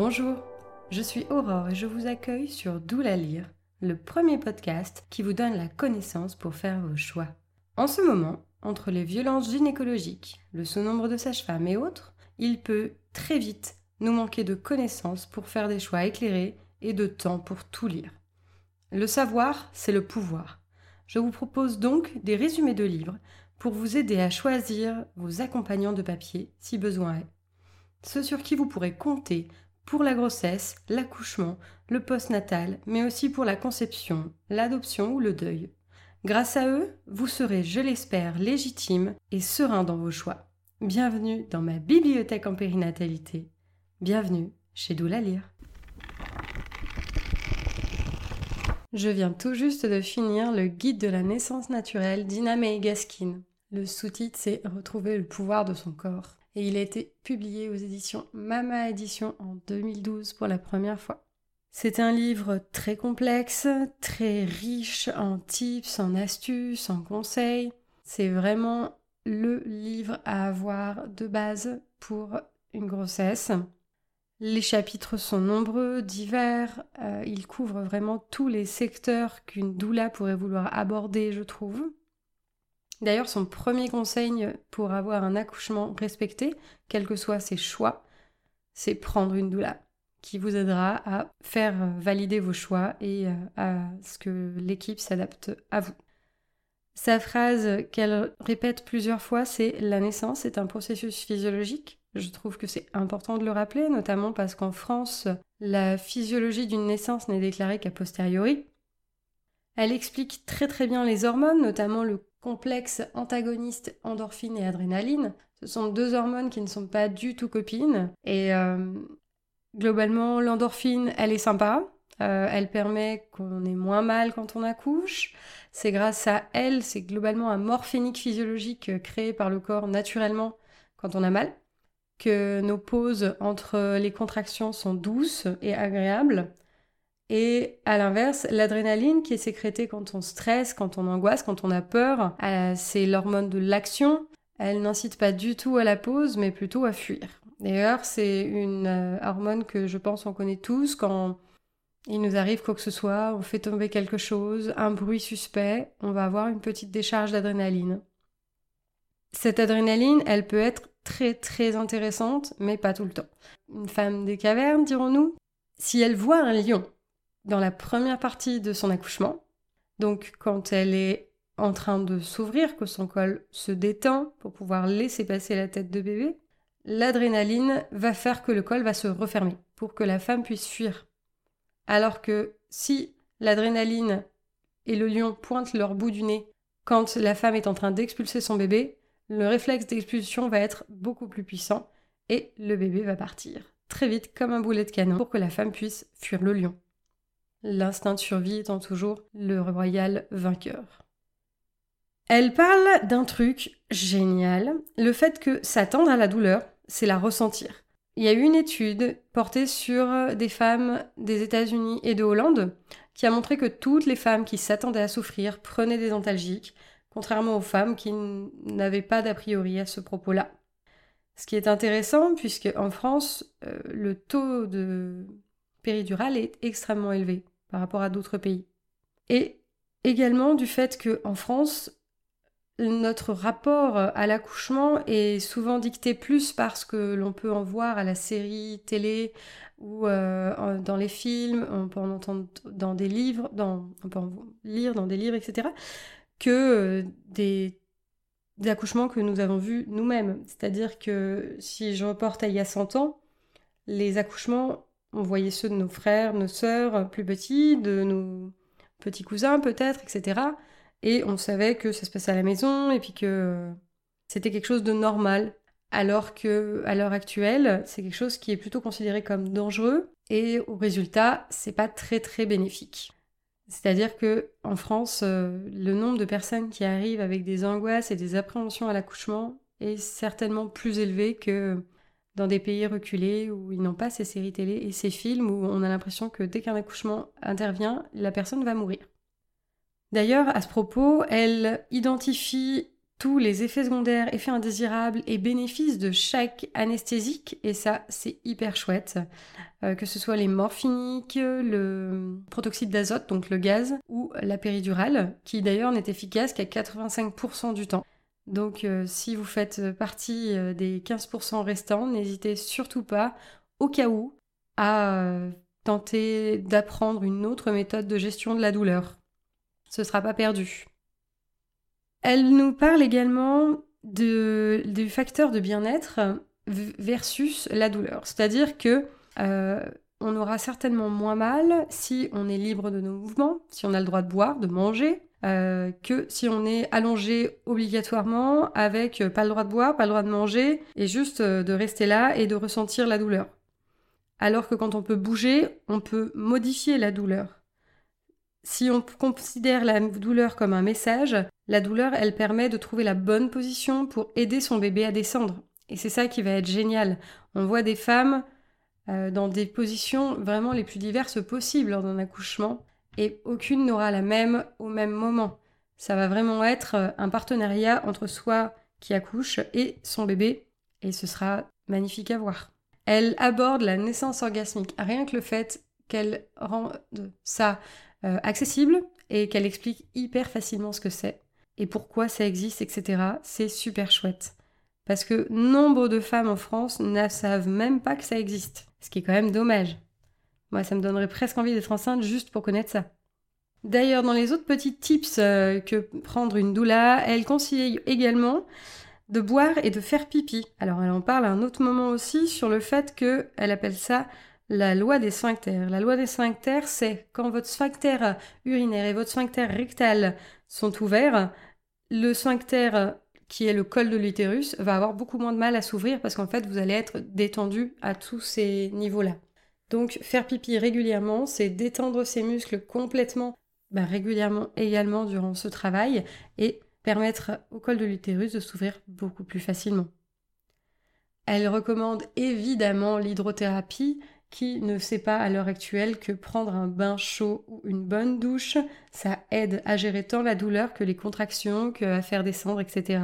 Bonjour, je suis Aurore et je vous accueille sur Doula Lire, le premier podcast qui vous donne la connaissance pour faire vos choix. En ce moment, entre les violences gynécologiques, le sous-nombre de sages-femmes et autres, il peut très vite nous manquer de connaissances pour faire des choix éclairés et de temps pour tout lire. Le savoir, c'est le pouvoir. Je vous propose donc des résumés de livres pour vous aider à choisir vos accompagnants de papier si besoin est. Ceux sur qui vous pourrez compter pour la grossesse, l'accouchement, le postnatal, mais aussi pour la conception, l'adoption ou le deuil. Grâce à eux, vous serez, je l'espère, légitime et serein dans vos choix. Bienvenue dans ma bibliothèque en périnatalité. Bienvenue chez Doula Lire. Je viens tout juste de finir le guide de la naissance naturelle d'Ina May Gaskin. Le sous-titre, c'est « Retrouver le pouvoir de son corps ». Et il a été publié aux éditions Mama Édition en 2012 pour la première fois. C'est un livre très complexe, très riche en tips, en astuces, en conseils. C'est vraiment le livre à avoir de base pour une grossesse. Les chapitres sont nombreux, divers. Il couvre vraiment tous les secteurs qu'une doula pourrait vouloir aborder, je trouve. D'ailleurs, son premier conseil pour avoir un accouchement respecté, quels que soient ses choix, c'est prendre une doula qui vous aidera à faire valider vos choix et à ce que l'équipe s'adapte à vous. Sa phrase qu'elle répète plusieurs fois, c'est « La naissance est un processus physiologique ». Je trouve que c'est important de le rappeler, notamment parce qu'en France, la physiologie d'une naissance n'est déclarée qu'a posteriori. Elle explique très très bien les hormones, notamment le complexe antagoniste endorphine et adrénaline. Ce sont deux hormones qui ne sont pas du tout copines. Et globalement, l'endorphine, elle est sympa. Elle permet qu'on ait moins mal quand on accouche. C'est grâce à elle, c'est globalement un morphénique physiologique créé par le corps naturellement quand on a mal, que nos pauses entre les contractions sont douces et agréables. Et à l'inverse, l'adrénaline qui est sécrétée quand on stresse, quand on angoisse, quand on a peur, c'est l'hormone de l'action. Elle n'incite pas du tout à la pause, mais plutôt à fuir. D'ailleurs, c'est une hormone que je pense on connaît tous quand il nous arrive quoi que ce soit, on fait tomber quelque chose, un bruit suspect, on va avoir une petite décharge d'adrénaline. Cette adrénaline, elle peut être très très intéressante, mais pas tout le temps. Une femme des cavernes, dirons-nous, si elle voit un lion dans la première partie de son accouchement, donc quand elle est en train de s'ouvrir, que son col se détend pour pouvoir laisser passer la tête de bébé, l'adrénaline va faire que le col va se refermer pour que la femme puisse fuir. Alors que si l'adrénaline et le lion pointent leur bout du nez quand la femme est en train d'expulser son bébé, le réflexe d'expulsion va être beaucoup plus puissant et le bébé va partir très vite comme un boulet de canon pour que la femme puisse fuir le lion. L'instinct de survie étant toujours le royal vainqueur. Elle parle d'un truc génial, le fait que s'attendre à la douleur, c'est la ressentir. Il y a eu une étude portée sur des femmes des États-Unis et de Hollande qui a montré que toutes les femmes qui s'attendaient à souffrir prenaient des antalgiques, contrairement aux femmes qui n'avaient pas d'a priori à ce propos-là. Ce qui est intéressant puisque en France, le taux de péridurale est extrêmement élevé par rapport à d'autres pays. Et également du fait qu'en France, notre rapport à l'accouchement est souvent dicté plus par ce que l'on peut en voir à la série télé ou dans les films, on peut en entendre dans des livres, on peut en lire dans des livres, etc., que des accouchements que nous avons vus nous-mêmes. C'est-à-dire que si je reporte à il y a 100 ans, les accouchements, on voyait ceux de nos frères, nos sœurs plus petits, de nos petits cousins peut-être, etc. Et on savait que ça se passait à la maison et puis que c'était quelque chose de normal. Alors qu'à l'heure actuelle, c'est quelque chose qui est plutôt considéré comme dangereux et au résultat, c'est pas très très bénéfique. C'est-à-dire que en France, le nombre de personnes qui arrivent avec des angoisses et des appréhensions à l'accouchement est certainement plus élevé que dans des pays reculés où ils n'ont pas ces séries télé et ces films où on a l'impression que dès qu'un accouchement intervient, la personne va mourir. D'ailleurs, à ce propos, elle identifie tous les effets secondaires, effets indésirables et bénéfices de chaque anesthésique, et ça, c'est hyper chouette. Que ce soit les morphiniques, le protoxyde d'azote, donc le gaz, ou la péridurale, qui d'ailleurs n'est efficace qu'à 85% du temps. Donc si vous faites partie des 15% restants, n'hésitez surtout pas, au cas où, à tenter d'apprendre une autre méthode de gestion de la douleur. Ce ne sera pas perdu. Elle nous parle également du facteur de bien-être versus la douleur. C'est-à-dire que on aura certainement moins mal si on est libre de nos mouvements, si on a le droit de boire, de manger, que si on est allongé obligatoirement avec pas le droit de boire, pas le droit de manger, et juste de rester là et de ressentir la douleur. Alors que quand on peut bouger, on peut modifier la douleur. Si on considère la douleur comme un message, la douleur, elle permet de trouver la bonne position pour aider son bébé à descendre. Et c'est ça qui va être génial. On voit des femmes dans des positions vraiment les plus diverses possibles lors d'un accouchement, et aucune n'aura la même au même moment. Ça va vraiment être un partenariat entre soi qui accouche et son bébé, et ce sera magnifique à voir. Elle aborde la naissance orgasmique, rien que le fait qu'elle rende ça accessible et qu'elle explique hyper facilement ce que c'est et pourquoi ça existe, etc. C'est super chouette. Parce que nombre de femmes en France ne savent même pas que ça existe. Ce qui est quand même dommage. Moi, ça me donnerait presque envie d'être enceinte juste pour connaître ça. D'ailleurs, dans les autres petits tips que prendre une doula, elle conseille également de boire et de faire pipi. Alors, elle en parle à un autre moment aussi sur le fait qu'elle appelle ça la loi des sphincters. La loi des sphincters, c'est quand votre sphincter urinaire et votre sphincter rectal sont ouverts, le sphincter qui est le col de l'utérus va avoir beaucoup moins de mal à s'ouvrir parce qu'en fait, vous allez être détendu à tous ces niveaux-là. Donc, faire pipi régulièrement, c'est détendre ses muscles complètement, régulièrement également durant ce travail et permettre au col de l'utérus de s'ouvrir beaucoup plus facilement. Elle recommande évidemment l'hydrothérapie, qui ne sait pas à l'heure actuelle que prendre un bain chaud ou une bonne douche, ça aide à gérer tant la douleur que les contractions, qu'à faire descendre, etc.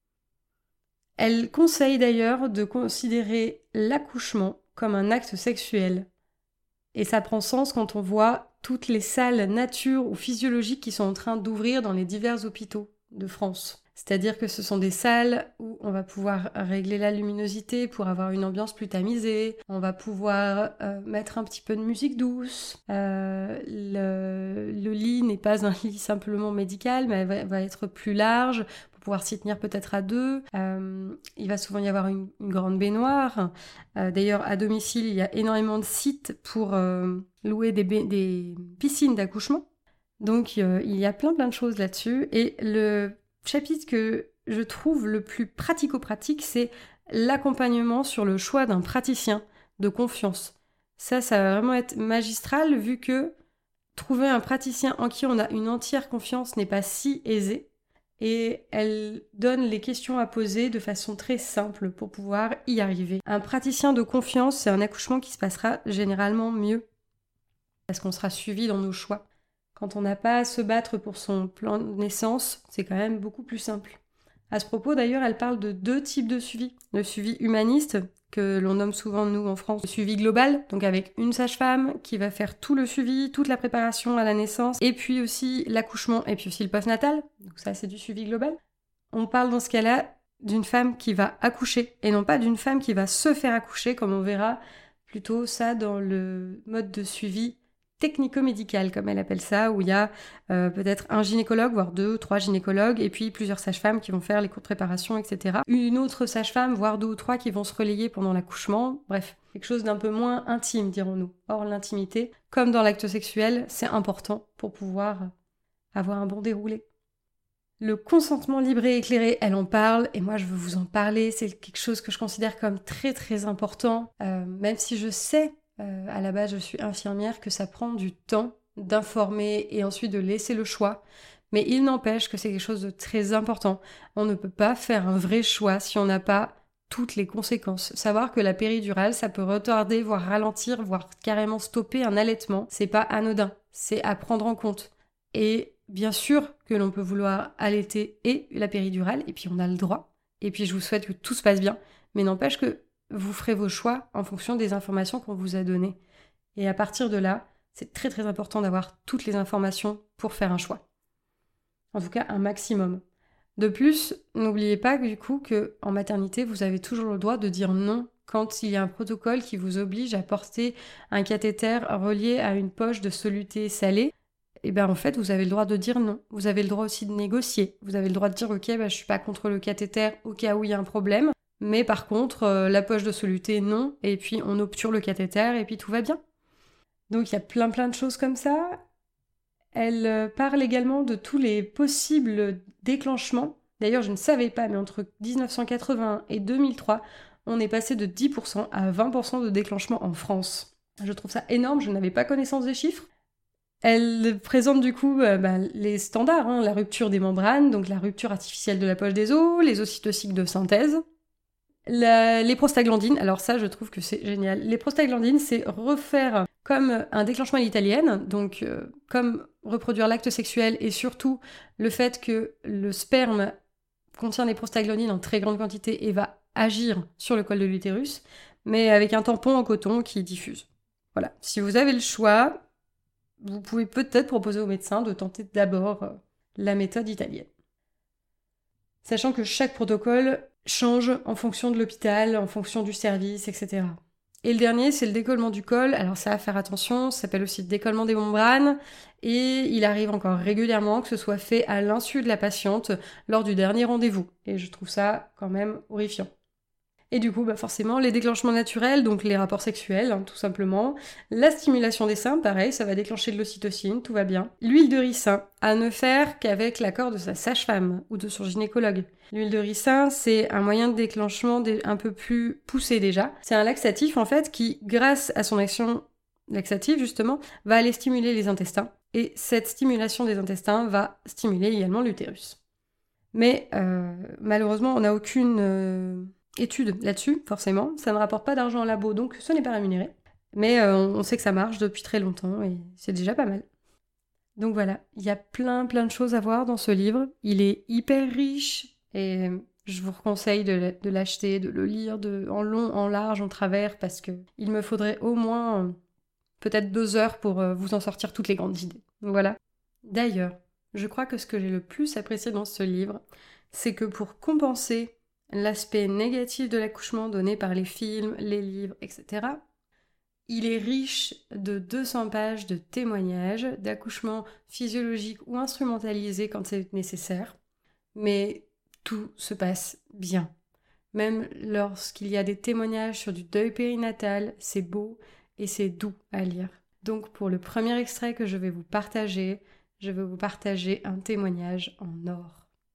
Elle conseille d'ailleurs de considérer l'accouchement comme un acte sexuel. Et ça prend sens quand on voit toutes les salles nature ou physiologiques qui sont en train d'ouvrir dans les divers hôpitaux de France. C'est-à-dire que ce sont des salles où on va pouvoir régler la luminosité pour avoir une ambiance plus tamisée, on va pouvoir mettre un petit peu de musique douce, le lit n'est pas un lit simplement médical, mais va être plus large, pour pouvoir s'y tenir peut-être à deux. Il va souvent y avoir une grande baignoire. D'ailleurs, à domicile, il y a énormément de sites pour louer des piscines d'accouchement. Donc, il y a plein de choses là-dessus. Et le chapitre que je trouve le plus pratico-pratique, c'est l'accompagnement sur le choix d'un praticien de confiance. Ça va vraiment être magistral vu que trouver un praticien en qui on a une entière confiance n'est pas si aisé. Et elle donne les questions à poser de façon très simple pour pouvoir y arriver. Un praticien de confiance, c'est un accouchement qui se passera généralement mieux parce qu'on sera suivi dans nos choix. Quand on n'a pas à se battre pour son plan de naissance, c'est quand même beaucoup plus simple. À ce propos, d'ailleurs, elle parle de 2 types de suivi. Le suivi humaniste, que l'on nomme souvent, nous, en France, le suivi global, donc avec une sage-femme qui va faire tout le suivi, toute la préparation à la naissance, et puis aussi l'accouchement, et puis aussi le postnatal. Donc ça, c'est du suivi global. On parle dans ce cas-là d'une femme qui va accoucher, et non pas d'une femme qui va se faire accoucher, comme on verra plutôt ça dans le mode de suivi technico-médical, comme elle appelle ça, où il y a peut-être un gynécologue, voire 2 ou 3 gynécologues, et puis plusieurs sages-femmes qui vont faire les cours de préparation, etc. Une autre sage-femme, voire 2 ou 3 qui vont se relayer pendant l'accouchement. Bref, quelque chose d'un peu moins intime, dirons-nous. Or, l'intimité, comme dans l'acte sexuel, c'est important pour pouvoir avoir un bon déroulé. Le consentement libre et éclairé, elle en parle, et moi je veux vous en parler, c'est quelque chose que je considère comme très très important, même si je sais à la base, je suis infirmière, que ça prend du temps d'informer et ensuite de laisser le choix. Mais il n'empêche que c'est quelque chose de très important. On ne peut pas faire un vrai choix si on n'a pas toutes les conséquences. Savoir que la péridurale, ça peut retarder, voire ralentir, voire carrément stopper un allaitement, c'est pas anodin. C'est à prendre en compte. Et bien sûr que l'on peut vouloir allaiter et la péridurale, et puis on a le droit. Et puis je vous souhaite que tout se passe bien, mais n'empêche que vous ferez vos choix en fonction des informations qu'on vous a données. Et à partir de là, c'est très très important d'avoir toutes les informations pour faire un choix. En tout cas, un maximum. De plus, n'oubliez pas du coup qu'en maternité, vous avez toujours le droit de dire non quand il y a un protocole qui vous oblige à porter un cathéter relié à une poche de soluté salée. Et bien en fait, vous avez le droit de dire non. Vous avez le droit aussi de négocier. Vous avez le droit de dire ok, je suis pas contre le cathéter au cas où il y a un problème. Mais par contre, la poche de soluté, non. Et puis on obture le cathéter et puis tout va bien. Donc il y a plein de choses comme ça. Elle parle également de tous les possibles déclenchements. D'ailleurs, je ne savais pas, mais entre 1980 et 2003, on est passé de 10% à 20% de déclenchement en France. Je trouve ça énorme, je n'avais pas connaissance des chiffres. Elle présente du coup les standards, la rupture des membranes, donc la rupture artificielle de la poche des os, les ocytocytes de synthèse, les prostaglandines. Alors ça, je trouve que c'est génial. Les prostaglandines, c'est refaire comme un déclenchement à l'italienne, donc comme reproduire l'acte sexuel et surtout le fait que le sperme contient des prostaglandines en très grande quantité et va agir sur le col de l'utérus, mais avec un tampon en coton qui diffuse. Voilà. Si vous avez le choix, vous pouvez peut-être proposer au médecin de tenter d'abord la méthode italienne. Sachant que chaque protocole change en fonction de l'hôpital, en fonction du service, etc. Et le dernier, c'est le décollement du col. Alors ça, à faire attention, ça s'appelle aussi le décollement des membranes. Et il arrive encore régulièrement que ce soit fait à l'insu de la patiente lors du dernier rendez-vous. Et je trouve ça quand même horrifiant. Et du coup, forcément, les déclenchements naturels, donc les rapports sexuels, tout simplement. La stimulation des seins, pareil, ça va déclencher de l'ocytocine, tout va bien. L'huile de ricin, à ne faire qu'avec l'accord de sa sage-femme ou de son gynécologue. L'huile de ricin, c'est un moyen de déclenchement un peu plus poussé déjà. C'est un laxatif, en fait, qui, grâce à son action laxative, justement, va aller stimuler les intestins. Et cette stimulation des intestins va stimuler également l'utérus. Mais malheureusement, on n'a aucune étude là-dessus, forcément. Ça ne rapporte pas d'argent en labo, donc ce n'est pas rémunéré. Mais on sait que ça marche depuis très longtemps et c'est déjà pas mal. Donc voilà, il y a plein de choses à voir dans ce livre. Il est hyper riche et je vous conseille de l'acheter, de le lire en long, en large, en travers, parce que il me faudrait au moins peut-être 2 heures pour vous en sortir toutes les grandes idées. Donc voilà. D'ailleurs, je crois que ce que j'ai le plus apprécié dans ce livre, c'est que pour compenser l'aspect négatif de l'accouchement donné par les films, les livres, etc., il est riche de 200 pages de témoignages d'accouchements physiologiques ou instrumentalisés quand c'est nécessaire. Mais tout se passe bien. Même lorsqu'il y a des témoignages sur du deuil périnatal, c'est beau et c'est doux à lire. Donc pour le premier extrait que je vais vous partager un témoignage en or.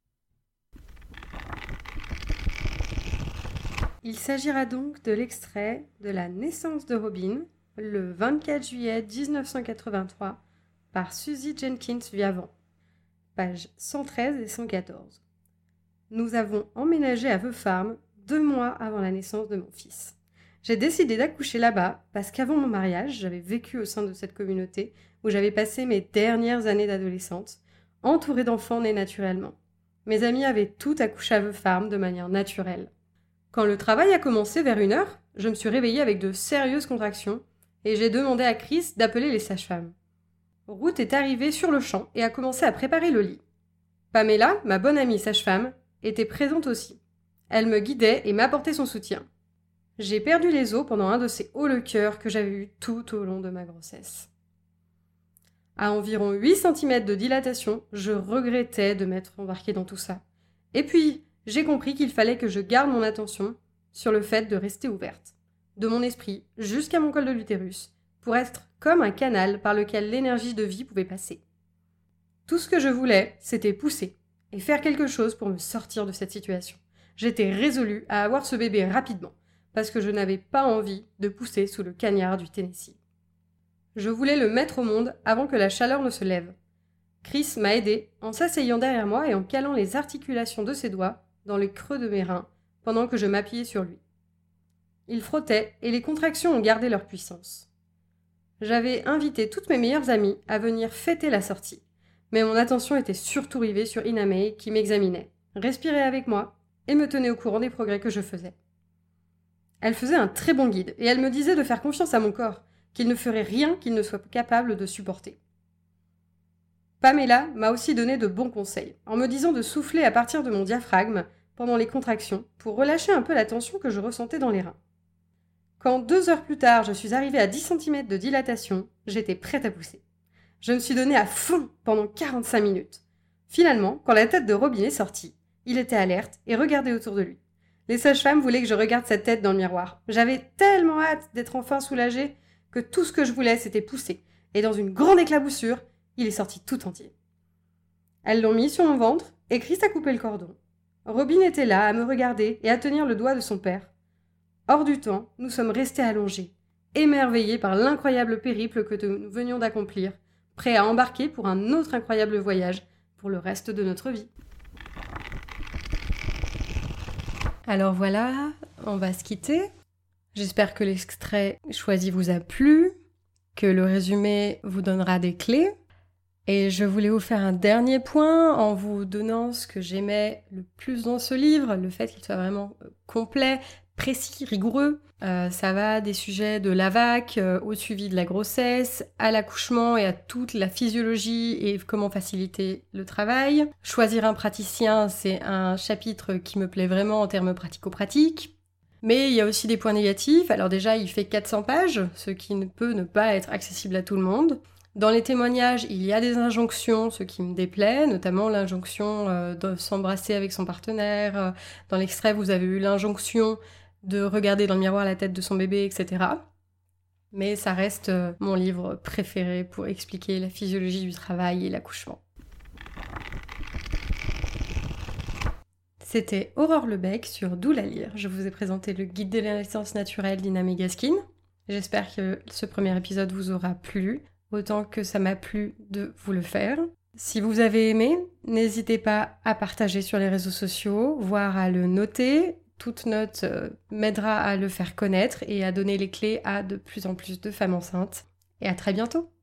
Il s'agira donc de l'extrait de la naissance de Robin, le 24 juillet 1983, par Suzy Jenkins Viavant, pages 113 et 114. Nous avons emménagé à The Farm 2 mois avant la naissance de mon fils. J'ai décidé d'accoucher là-bas parce qu'avant mon mariage, j'avais vécu au sein de cette communauté où j'avais passé mes dernières années d'adolescente, entourée d'enfants nés naturellement. Mes amis avaient tout accouché à The Farm de manière naturelle. Quand le travail a commencé vers 1h, je me suis réveillée avec de sérieuses contractions et j'ai demandé à Chris d'appeler les sages-femmes. Ruth est arrivée sur le champ et a commencé à préparer le lit. Pamela, ma bonne amie sage-femme, était présente aussi. Elle me guidait et m'apportait son soutien. J'ai perdu les os pendant un de ces hauts le cœur que j'avais eu tout au long de ma grossesse. À environ 8 cm de dilatation, je regrettais de m'être embarquée dans tout ça. Et puis, j'ai compris qu'il fallait que je garde mon attention sur le fait de rester ouverte, de mon esprit jusqu'à mon col de l'utérus, pour être comme un canal par lequel l'énergie de vie pouvait passer. Tout ce que je voulais, c'était pousser et faire quelque chose pour me sortir de cette situation. J'étais résolue à avoir ce bébé rapidement, parce que je n'avais pas envie de pousser sous le cagnard du Tennessee. Je voulais le mettre au monde avant que la chaleur ne se lève. Chris m'a aidée en s'asseyant derrière moi et en calant les articulations de ses doigts dans le creux de mes reins, pendant que je m'appuyais sur lui. Il frottait et les contractions ont gardé leur puissance. J'avais invité toutes mes meilleures amies à venir fêter la sortie, Mais mon attention était surtout rivée sur Ina May qui m'examinait, respirait avec moi et me tenait au courant des progrès que je faisais. Elle faisait un très bon guide et elle me disait de faire confiance à mon corps, qu'il ne ferait rien qu'il ne soit capable de supporter. Pamela m'a aussi donné de bons conseils, en me disant de souffler à partir de mon diaphragme pendant les contractions pour relâcher un peu la tension que je ressentais dans les reins. Quand 2 heures plus tard, je suis arrivée à 10 cm de dilatation, j'étais prête à pousser. Je me suis donnée à fond pendant 45 minutes. Finalement, quand la tête de Robin est sortie, il était alerte et regardait autour de lui. Les sages-femmes voulaient que je regarde cette tête dans le miroir. J'avais tellement hâte d'être enfin soulagée que tout ce que je voulais, c'était pousser. Et dans une grande éclaboussure, il est sorti tout entier. Elles l'ont mis sur mon ventre et Chris a coupé le cordon. Robin était là à me regarder et à tenir le doigt de son père. Hors du temps, nous sommes restés allongés, émerveillés par l'incroyable périple que nous venions d'accomplir, prêts à embarquer pour un autre incroyable voyage pour le reste de notre vie. Alors voilà, on va se quitter. J'espère que l'extrait choisi vous a plu, que le résumé vous donnera des clés. Et je voulais vous faire un dernier point en vous donnant ce que j'aimais le plus dans ce livre, le fait qu'il soit vraiment complet, précis, rigoureux. Ça va des sujets de la VAC au suivi de la grossesse, à l'accouchement et à toute la physiologie et comment faciliter le travail. Choisir un praticien, c'est un chapitre qui me plaît vraiment en termes pratico-pratiques. Mais il y a aussi des points négatifs. Alors déjà, il fait 400 pages, ce qui ne peut ne pas être accessible à tout le monde. Dans les témoignages, il y a des injonctions, ce qui me déplaît, notamment l'injonction de s'embrasser avec son partenaire. Dans l'extrait, vous avez eu l'injonction de regarder dans le miroir la tête de son bébé, etc. Mais ça reste mon livre préféré pour expliquer la physiologie du travail et l'accouchement. C'était Aurore Lebec sur D'où la lire. Je vous ai présenté le guide de la naissance naturelle d'Ina May Gaskin. J'espère que ce premier épisode vous aura plu, autant que ça m'a plu de vous le faire. Si vous avez aimé, n'hésitez pas à partager sur les réseaux sociaux, voire à le noter. Toute note m'aidera à le faire connaître et à donner les clés à de plus en plus de femmes enceintes. Et à très bientôt!